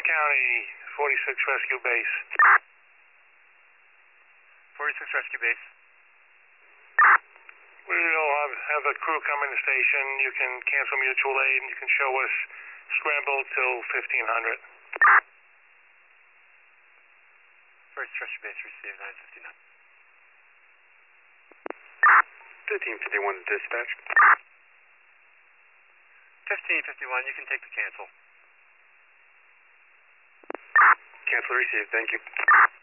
County, 46 Rescue Base. 46 Rescue Base. We'll have a crew come in the station. You can cancel mutual aid and you can show us scramble till 1500. First Rescue Base received 959. 1551 dispatch. 1551, you can take the cancel. Cancel received, thank you.